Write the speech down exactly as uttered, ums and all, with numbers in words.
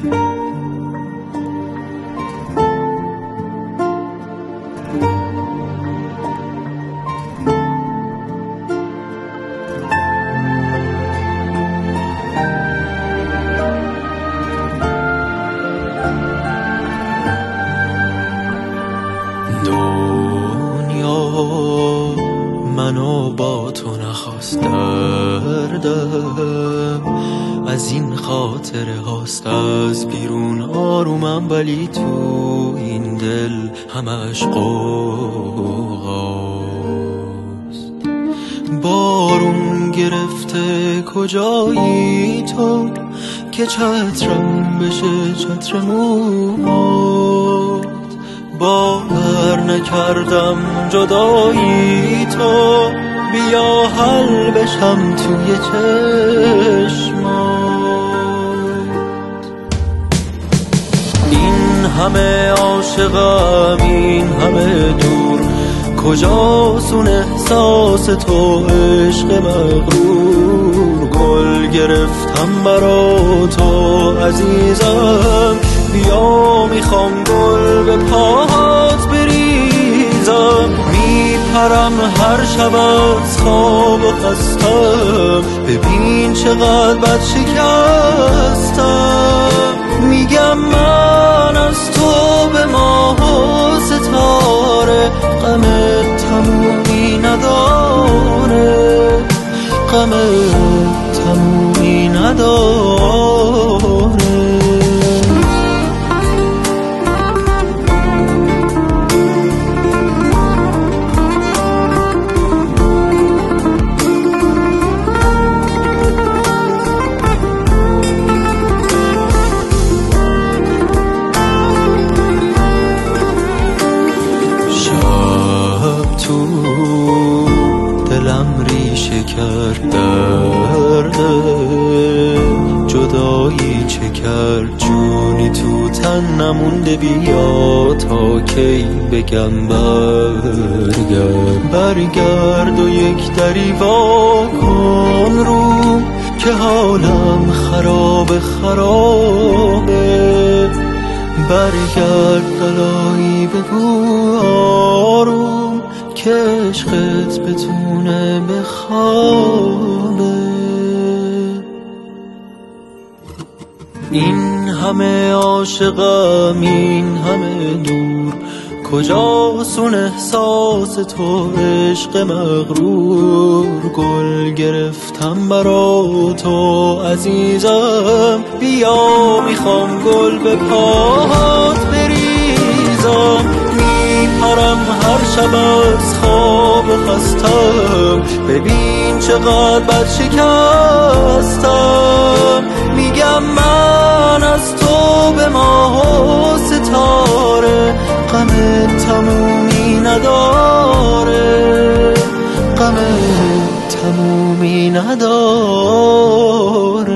منو با تو نخواست، دردم از این خاطره هاست. از بیرون آرومم ولی تو این دل همش قوقاست. بارون گرفته کجایی تو که چترم بشه چتر موهات. باور نکردم جدایی تو، بیا حل بشم توی چشمات. این همه عاشقم این همه دور، کجاست احساس تو عشق مغرور. گل گرفتم برا تو عزیزم، بیا میخوام گل به پاهات بریزم. میپرم هر شب از خواب و خستم، ببین چقدر بد شکستم. میگم من از تو به ماه و ستاره، غمت تمومی نداره، غمت تمومی نداره. تو دلم ریشه کرد درده، جدایی چه کرد جونی تو تن نمونده. بیا تا کی بگم برگرد، برگرد و یک دری وا کن رو، که حالم خراب خرابه. برگرد دلایی بگو آروم، که عشقت بتونه بخوابه. این همه عاشقم این همه دور، کجاست اون احساس تو عشق مغرور. گل گرفتم برا تو عزیزم، بیا میخوام گل به پاهات بریزم. میپرم هر شب از خواب و خستم، ببین چقدر بد شکستم. میگم من از تو به ماه و ستاره، غمت تمومی نداره، غمت تمومی نداره.